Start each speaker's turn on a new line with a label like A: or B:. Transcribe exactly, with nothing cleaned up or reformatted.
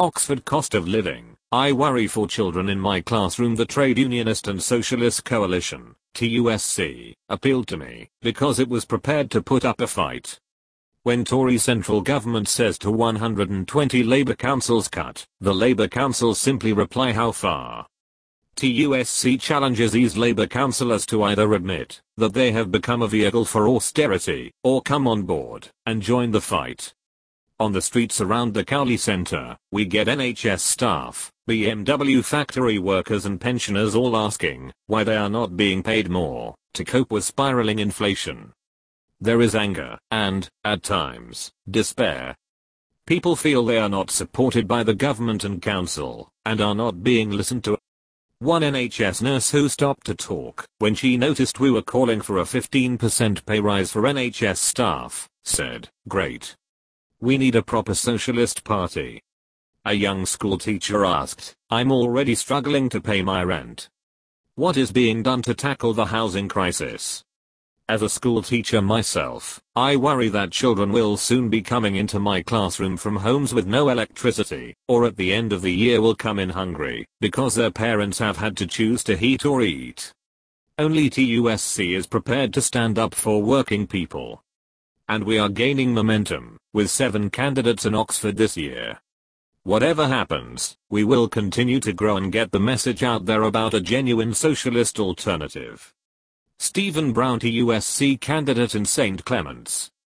A: Oxford cost of living. I worry for children in my classroom. The Trade Unionist and Socialist Coalition, T U S C, appealed to me because it was prepared to put up a fight. When Tory central government says to one hundred twenty Labour councils cut, the Labour councils simply reply how far. T U S C challenges these Labour councillors to either admit that they have become a vehicle for austerity, or come on board and join the fight. On the streets around the Cowley Centre, we get N H S staff, B M W factory workers and pensioners all asking why they are not being paid more to cope with spiralling inflation. There is anger and, at times, despair. People feel they are not supported by the government and council, and are not being listened to. One N H S nurse who stopped to talk when she noticed we were calling for a fifteen percent pay rise for N H S staff, said, "Great. We need a proper socialist party." A young school teacher asked, "I'm already struggling to pay my rent. What is being done to tackle the housing crisis?" As a school teacher myself, I worry that children will soon be coming into my classroom from homes with no electricity, or at the end of the year will come in hungry because their parents have had to choose to heat or eat. Only T U S C is prepared to stand up for working people. And we are gaining momentum, with seven candidates in Oxford this year. Whatever happens, we will continue to grow and get the message out there about a genuine socialist alternative. Stephen Brown, T U S C candidate in Saint Clements.